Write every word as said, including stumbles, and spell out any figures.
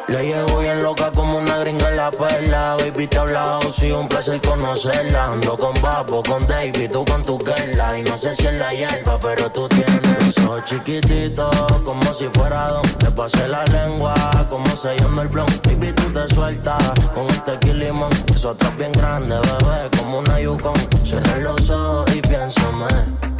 Le llevo bien loca como una gringa en la perla. Baby, te he hablado, sí, un placer conocerla. Ando con Papo, con David, tú con tu Kerla. Y no sé si es la hierba, pero tú tienes los ojos chiquititos, como si fuera don. Te pasé la lengua, como sellando el blon. Baby, tú te sueltas con un tequila y limón. Eso atrás bien grande, bebé, como una Yukon. Cierra los ojos y piénsame.